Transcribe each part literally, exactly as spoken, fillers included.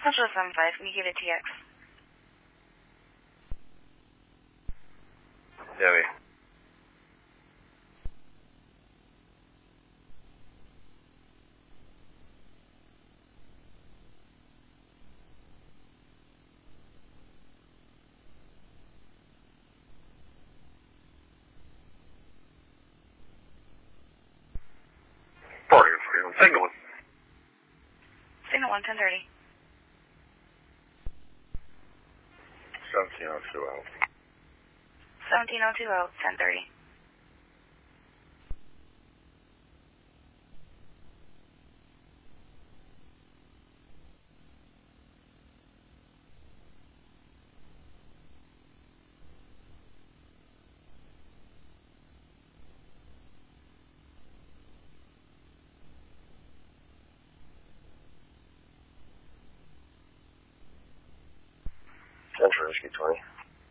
Central seven five, can you give it T X? Debbie. forty, forty-one, signal one. Signal one, ten thirty. seventeen oh two oh. seventeen oh two oh, ten thirty. Central Whiskey twenty.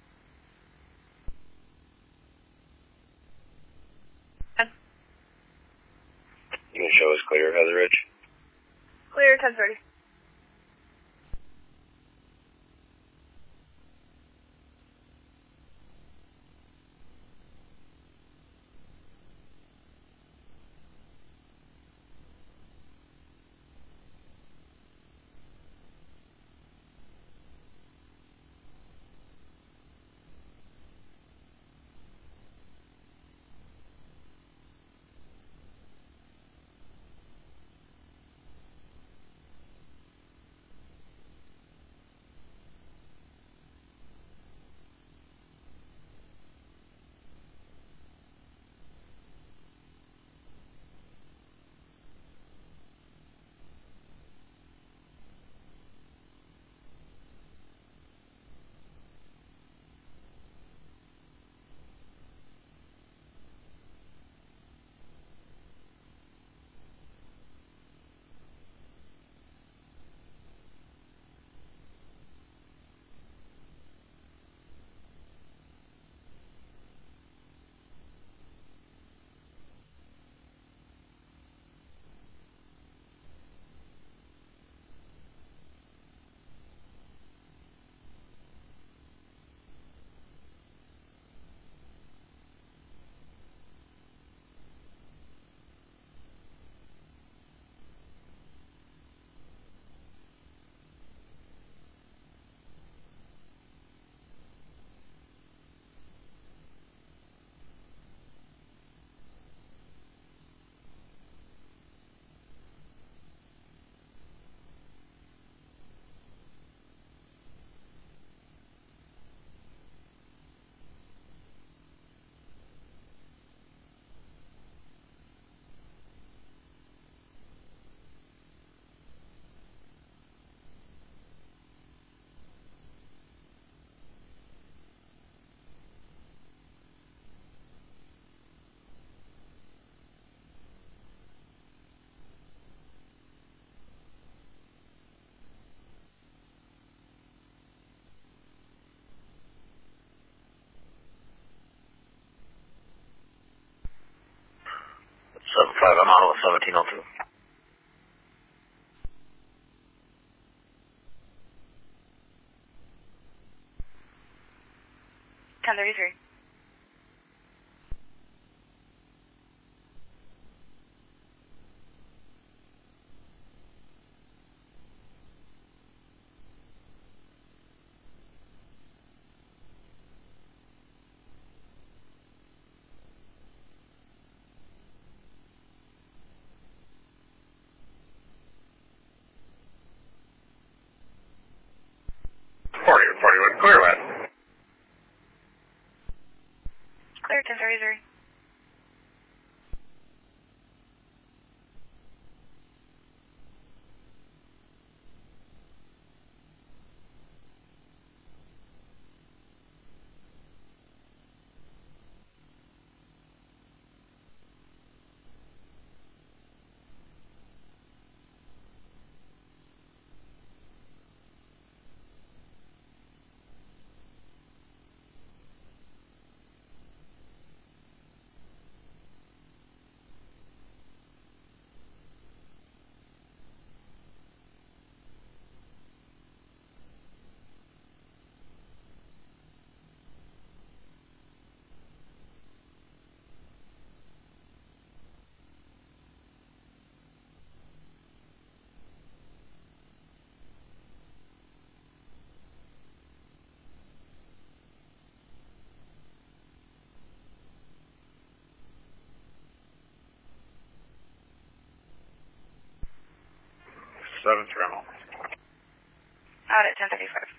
You can show us clear, Heather Ridge. Clear, ten thirty. seven five, I'm on with seventeen oh two. ten thirty-three. forty, forty-one, clear, Matt. Clear, ten thirty-three. seven three mile. Out at ten thirty-five.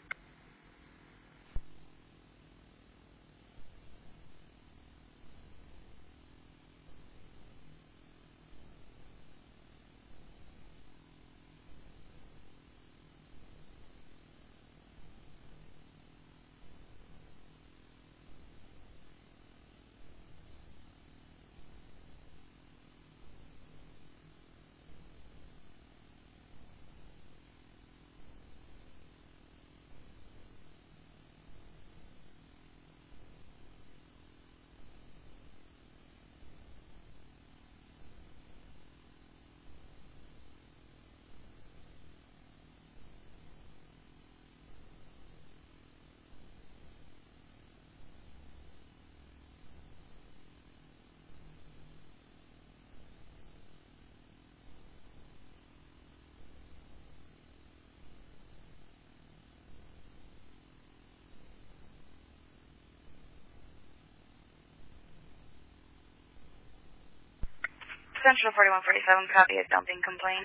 Central forty-one forty-seven, copy a dumping complaint.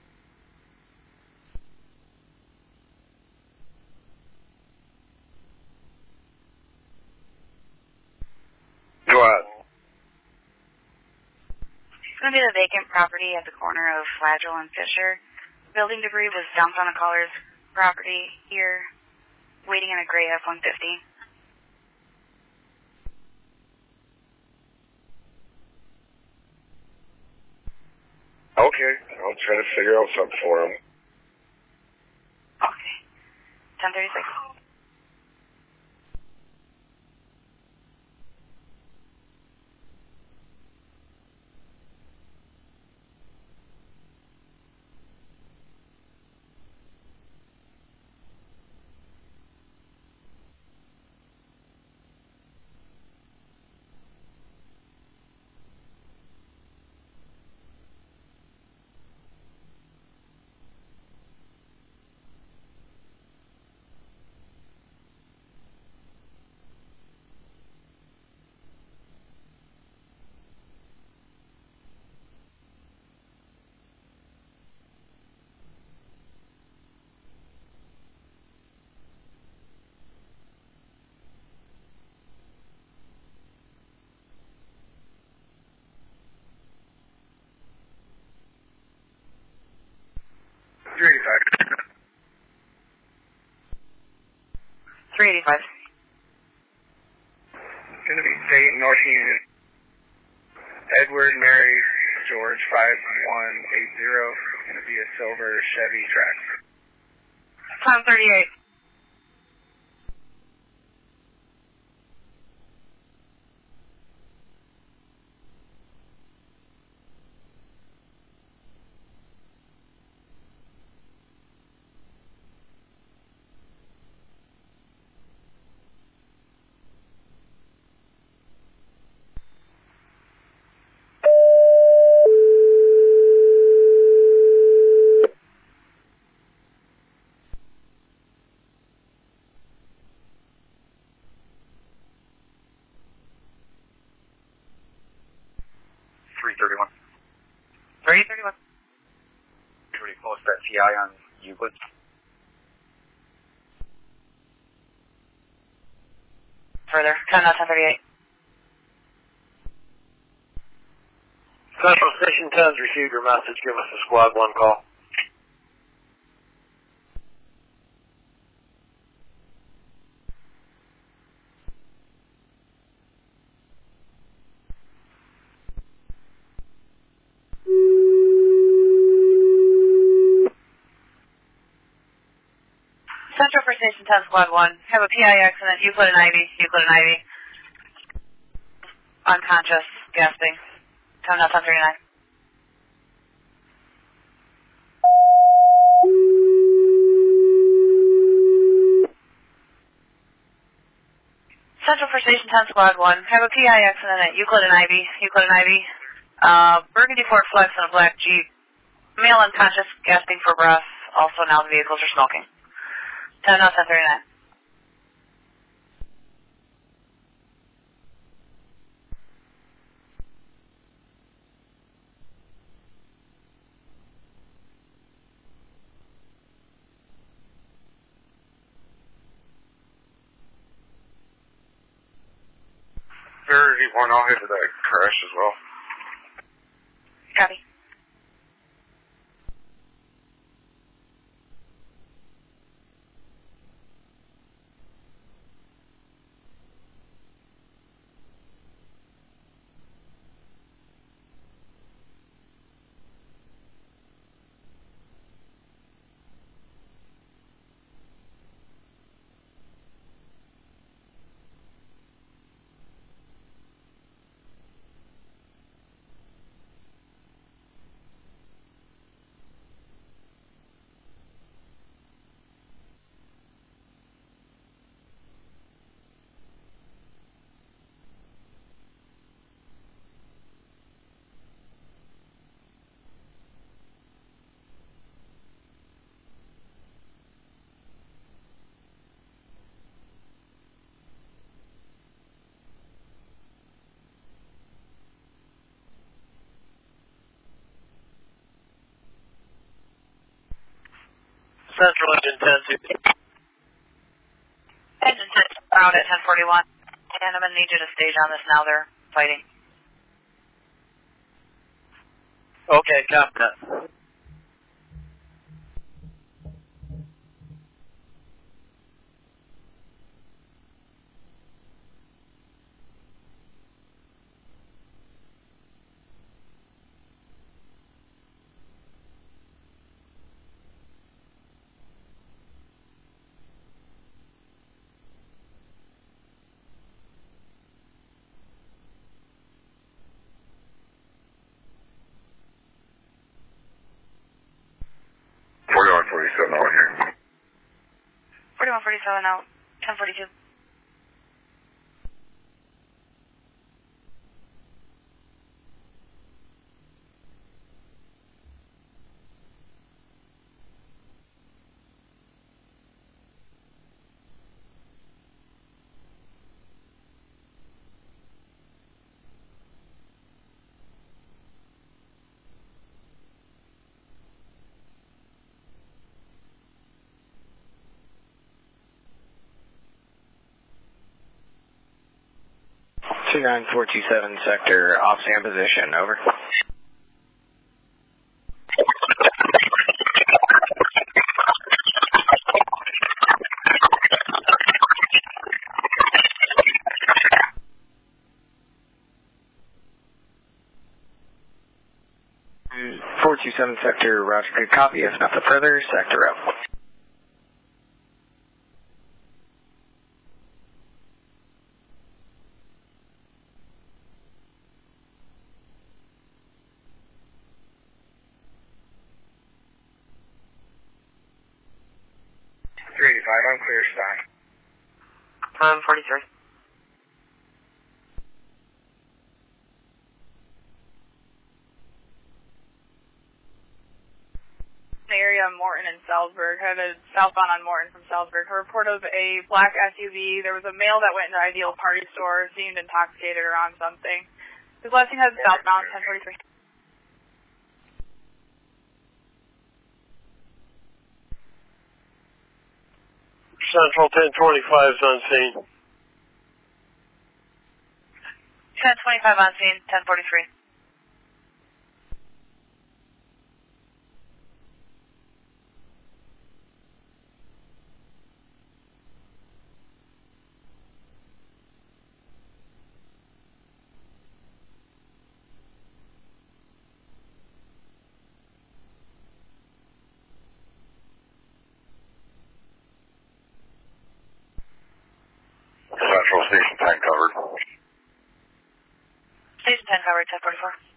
Go ahead. It's going to be the vacant property at the corner of Flagell and Fisher. Building debris was dumped on the caller's property here, waiting in a gray F one fifty. Okay, I'll try to figure out something for him. Okay. ten thirty-six. three eighty-five. three eighty-five. It's going to be Dayton, North Union. Edward, Mary, George, five one eight zero. It's going to be a silver Chevy Trax. ten thirty-eight. three thirty-one. three thirty-one. Pretty close to that T I on Euclid. Further. ten out ten thirty-eight. Central Station ten's received your message. Give us a squad one call. Central for Station ten, Squad one. Have a P I accident, Euclid and Ivy, Euclid and Ivy. Unconscious, gasping. ten out ten thirty-nine. Central for Station ten, Squad one. Have a P I accident at Euclid and Ivy, Euclid and Ivy. Uh, Burgundy Ford Flex and a black Jeep. Male unconscious, gasping for breath. Also now the vehicles are smoking. ten out ten thirty-nine. thirty-one, I'll head to that crash as well. Copy. Central Engine ten two. Engine ten out at ten forty-one. And I'm going to need you to stage on this now. They're fighting. Okay, copy that. forty-one forty-seven out here. forty-one forty-seven out. ten forty-two. two nine four two seven sector, off stand position, over. four two seven sector, roger, good copy, if nothing further, sector up. three eighty-five, I'm clear, stop. eleven forty-three. The area of Morton and Salzburg, headed southbound on Morton from Salzburg. A report of a black S U V. There was a male that went into Ideal Party Store, seemed intoxicated or on something. His last thing headed southbound, ten forty-three. Central ten twenty-five is on scene. ten twenty-five on scene, ten forty-three. Central Station ten covered. Station ten covered, ten forty-four.